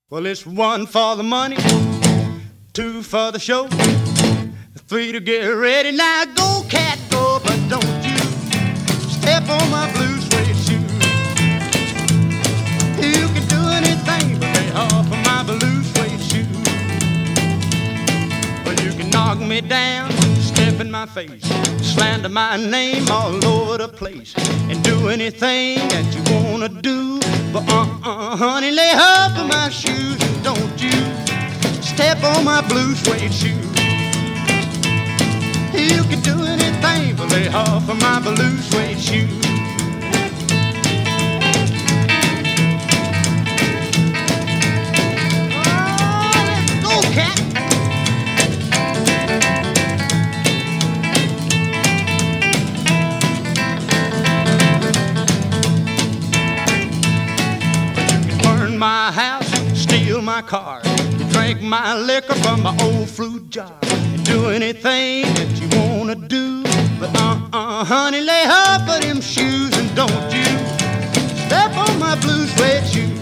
Well, it's one for the money, two for the show, three to get ready. Now go, cat, go, but don't you step on my blue suede shoe. You can do anything but lay off of my blue suede shoe. Well, you can knock me down, step in my face, slander my name all over the place, and do anything that you wanna do. But honey, lay off of my shoes and don't you step on my blue suede shoe. You can do anything but lay off of my blue suede shoe. Oh, let's go, cat. My house, steal my car, drink my liquor from my old fruit jar, and do anything that you wanna do. But honey, lay off of them shoes and don't you step on my blue suede shoe.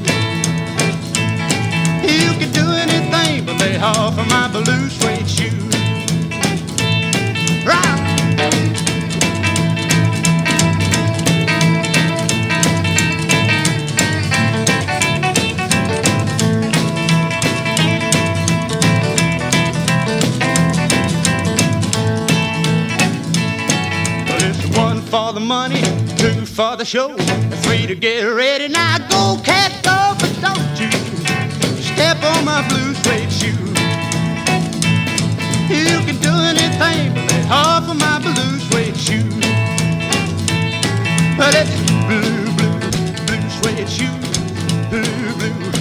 You can do anything but lay off of my blue suede shoe. Right. For the money, two for the show, three to get ready. Now go, cat, go, but don't you step on my blue suede shoe. You can do anything but lay off of my blue suede shoe. But it's blue, blue, blue suede shoe, blue, blue.